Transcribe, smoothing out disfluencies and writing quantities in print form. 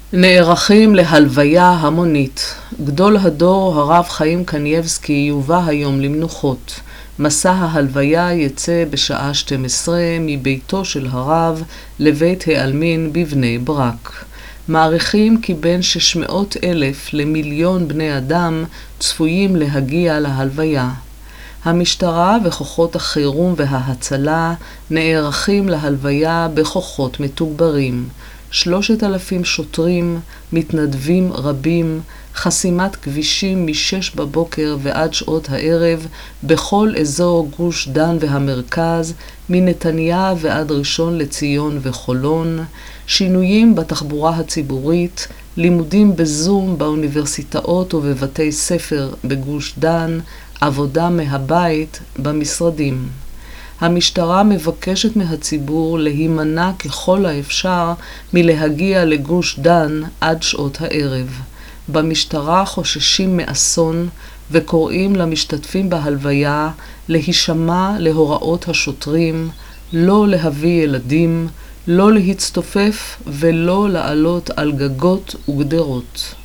נערכים להלוויה המונית. גדול הדור הרב חיים קניבסקי יובא היום למנוחות. מסע ההלוויה יצא בשעה 12 מביתו של הרב לבית העלמין בבני ברק. מעריכים כי בין 600,000 למיליון בני אדם צפויים להגיע להלוויה. המשטרה וכוחות החירום וההצלה נערכים להלוויה בכוחות מתוגברים. 3,000 שוטרים, מתנדבים רבים, חסימת כבישים מ-6 בבוקר ועד שעות הערב בכל אזור גוש דן והמרכז, מנתניה ועד ראשון לציון וחולון, שינויים בתחבורה הציבורית, לימודים בזום באוניברסיטאות ובבתי ספר בגוש דן, עבודה מהבית במשרדים. המשטרה מבקשת מהציבור להימנע ככל האפשר מלהגיע לגוש דן עד שעות הערב. במשטרה חוששים מאסון וקוראים למשתתפים בהלוויה להישמע להוראות השוטרים, לא להביא ילדים, לא להצטופף ולא לעלות על גגות וגדרות.